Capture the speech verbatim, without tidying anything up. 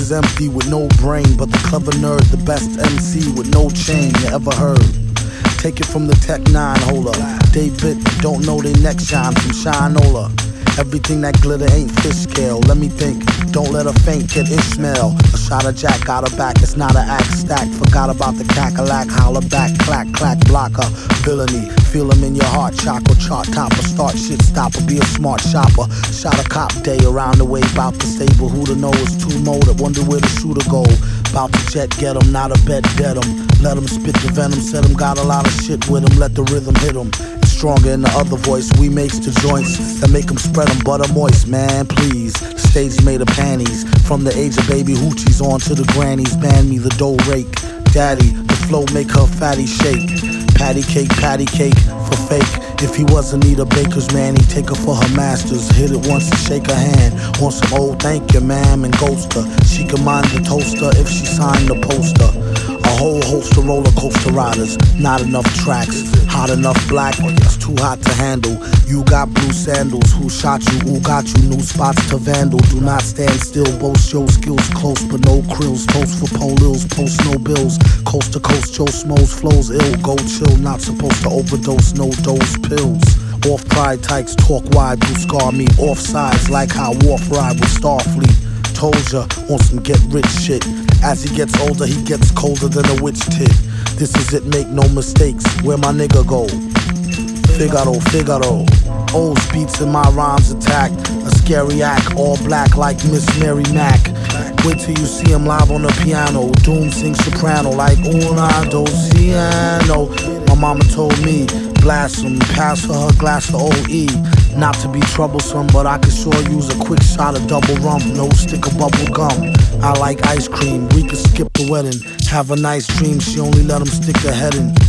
is empty with no brain, but the clever nerd, the best M C with no chain you ever heard. Take it from the Tech nine holder. They bit, don't know they next shine from Shinola. Everything that glitter ain't fish scale. Let me think, don't let her faint, get Ishmael. A shot of Jack, got her back, it's not an act stack. Forgot about the cackalack, holler back, clack, clack, blocker. Villainy, feel him in your heart, chakra, chart topper. Start shit stopper, be a smart shopper. Shot a cop day around the way, bout the stable. Who to know is two motor, wonder where the shooter go. Bout to jet, get him, not a bet, dead him. Let him spit the venom, said him, got a lot of shit with him. Let the rhythm hit him. Stronger in the other voice, we makes the joints that make them spread them butter moist, man, please. The stage made of panties, from the age of baby hoochies on to the grannies. Ban me the dough rake, daddy, the flow make her fatty shake. Patty cake, patty cake, for fake. If he wasn't need a baker's man, he'd take her for her masters. Hit it once and shake her hand. Want some old thank you, ma'am, and ghost her. She can mind the toaster if she signed the poster. A whole host of roller coaster riders, not enough tracks. Hot enough black, it's too hot to handle. You got blue sandals, who shot you, who got you? New spots to vandal. Do not stand still, boast your skills close, but no krills. Toast for polils, post no bills. Coast to coast, Joe Smoes flows ill. Go chill, not supposed to overdose, no dose pills. Off pride tykes, talk wide, do scar me. Off sides, like how Worf ride with Starfleet. Told ya, on some get rich shit. As he gets older, he gets colder than a witch tit. This is it, make no mistakes. Where my nigga go? Figaro, Figaro. Old beats in my rhymes attack. A scary act, all black like Miss Mary Mack. Wait till you see him live on the piano. Doom sings soprano like una dos piano. My mama told me, blast him, pass her her glass of O E. Not to be troublesome, but I could sure use a quick shot of double rum. No stick of bubble gum. I like ice cream, we could skip the wedding. Have a nice dream, she only let him stick her head in.